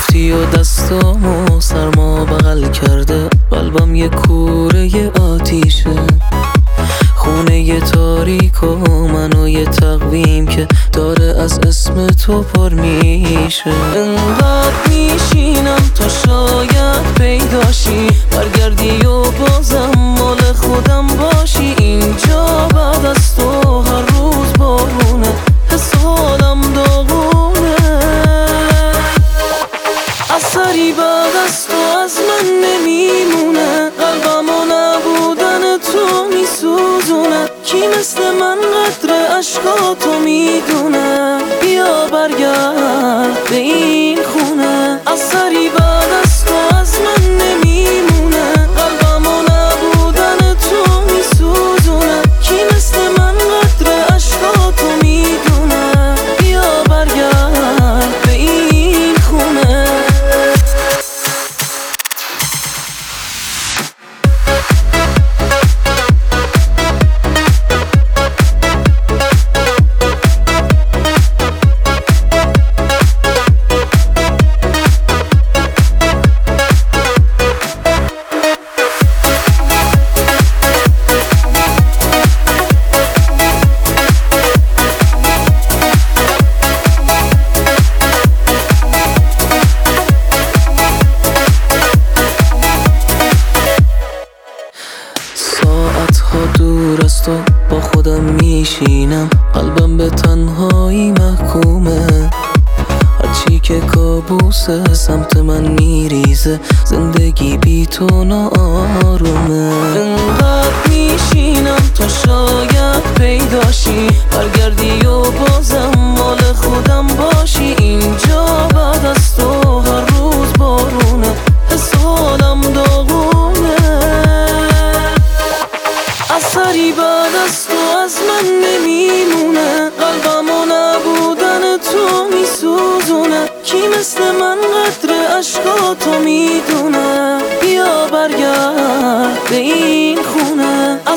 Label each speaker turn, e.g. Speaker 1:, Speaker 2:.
Speaker 1: رفتی و دستامو سرما بغل کرده، قلبم یه کوره آتیشه، خونه یه تاریک و منو یه تقویم که داره از اسم تو پر میشه. انقدر میشینم تا شاید پیداشی، برگردی و بازم مال خودم باشی. اینجا بعد از تو هر روز بارونه، حس حالم داغونه. اثری بعد از تو از من نمیمونه، قلبمو نبودن تو میسوزونه. کی مثل من قدر عشقاتو میدونه؟ بیا برگرد به این خونه. اثری بعد از تو از من نمیمونه، قلبمو نبودن تو میسوزونه. کی مثل من قدر عشقاتو میدونه؟ بیا برگرد به این خونه. ساعتها دور از تو با خودم میشینم، قلبم به تنهایی محکومه. هرچی که کابوسه سمت من میریزه، زندگی بی تو ناآرومه. انقدر میشینم تا شاید پیداشی، برگردی و بازم مال خودم باشی. اینجا بعد از تو هر روز بارونه، حس حالم داغونه. اثری بعد از تو از من نمیمونه، قلبمو نبودن تو میسوزونه. کی مثل من قدر عشقاتو میدونه؟ بیا برگرد به این خونه.